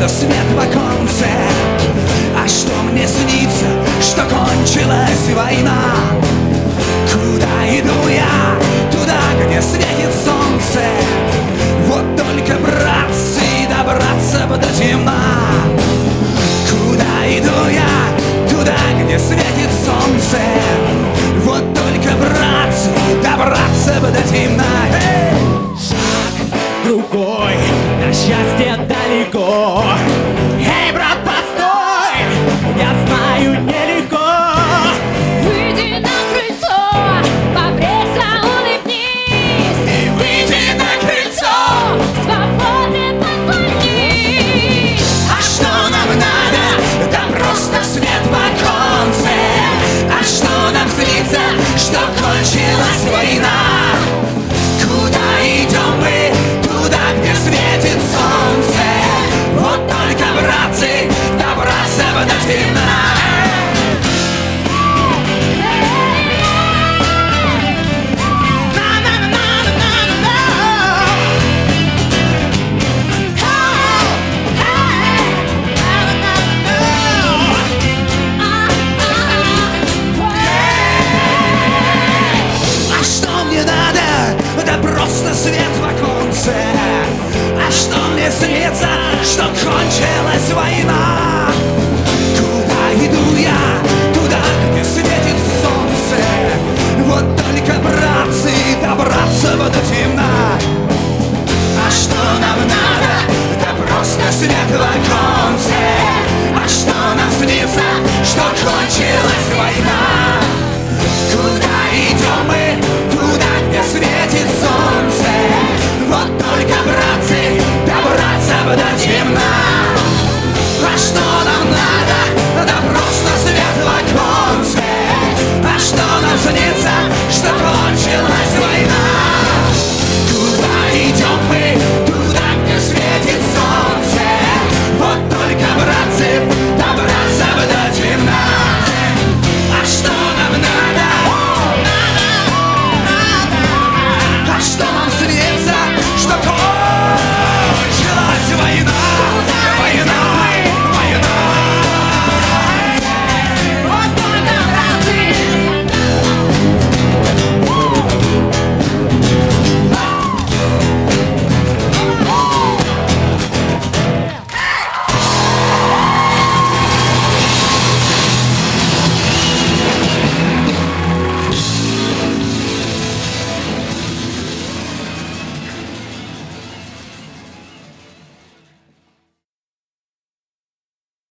просто свет в оконце. А что мне снится, что кончилась война? Куда иду я? Туда, где светит солнце. Вот только, братцы, добраться бы до темна. Куда иду я? Туда, где светит солнце. Вот только, братцы, добраться бы до темна. Шаг другой, на счастье далеко. Эй, брат, постой, я знаю, нелегко. Выйди на крыльцо, побрейся, улыбнись. И выйди на крыльцо, Свободно поклонись. а что нам надо? Да просто свет в оконце. А что нам злиться, что кончилась война? Куда идем мы? Туда, где светит солнце. Вот только, братцы, добраться бы до темна. А что мне надо? Да просто свет в оконце. А что мне снится, что кончилась война? Куда иду я? Туда, где светит солнце. Вот только, братцы, добраться бы до темна. А что нам надо? Да просто свет в оконце. А что нам снится, что кончилась война?